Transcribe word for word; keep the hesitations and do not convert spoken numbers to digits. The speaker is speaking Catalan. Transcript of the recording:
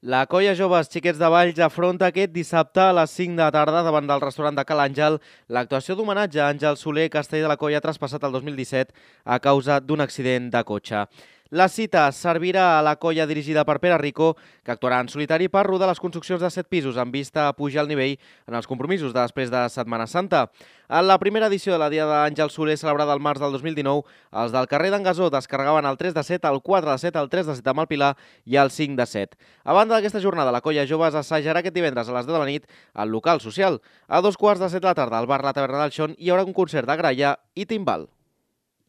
La colla Joves Xiquets de Valls afronta aquest dissabte a les cinc de la tarda davant del restaurant de Cal Àngel l'actuació d'homenatge a Àngel Soler, castell de la colla traspassat el dos mil disset a causa d'un accident de cotxe. La cita servirà a la colla dirigida per Pere Rico, que actuarà en solitari per rodar les construccions de set pisos amb vista a pujar el nivell en els compromisos de després de Setmana Santa. En la primera edició de la Diada d'Àngel Soler, celebrada al març del dos mil dinou, els del carrer d'en Gasó descarregaven el tres de set, el quatre de set, el tres de set amb el Pilar i el cinc de set. A banda d'aquesta jornada, la colla Joves assajarà aquest divendres a les deu de la nit al local social. A dos quarts de set de la tarda, al bar La Taverna del Xon, hi haurà un concert de gralla i timbal.